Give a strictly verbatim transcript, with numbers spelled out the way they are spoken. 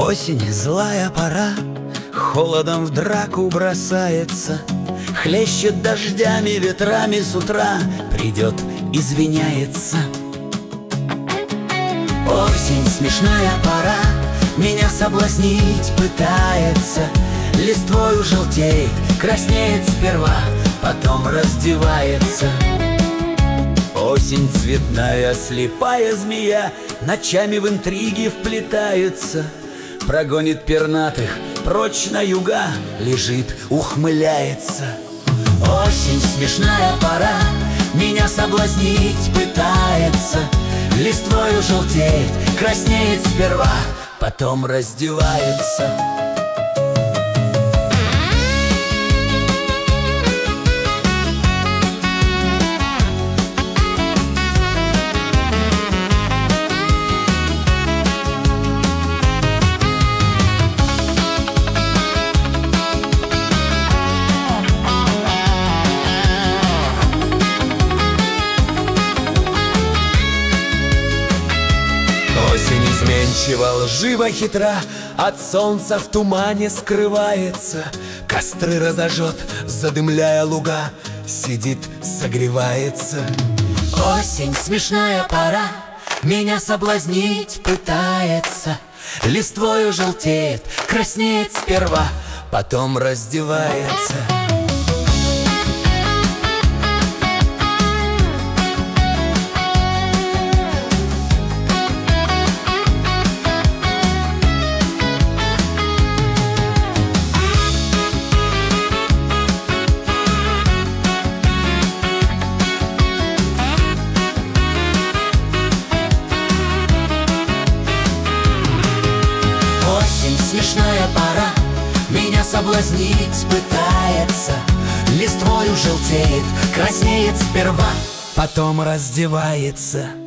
Осень, злая пора, холодом в драку бросается, хлещет дождями, ветрами с утра, придет, извиняется. Осень, смешная пора, меня соблазнить пытается, листвою желтеет, краснеет сперва, потом раздевается. Осень, цветная, слепая змея, ночами в интриги вплетается, прогонит пернатых прочь на юга, лежит, ухмыляется. Осень, смешная пора, меня соблазнить пытается, листвою желтеет, краснеет сперва, потом раздевается. Осень изменчива, лживо, хитра, от солнца в тумане скрывается, костры разожжет, задымляя луга, сидит, согревается. Осень, смешная пора, меня соблазнить пытается, листвою желтеет, краснеет сперва, потом раздевается. Смешная пора, меня соблазнить пытается, листвою желтеет, краснеет сперва, потом раздевается.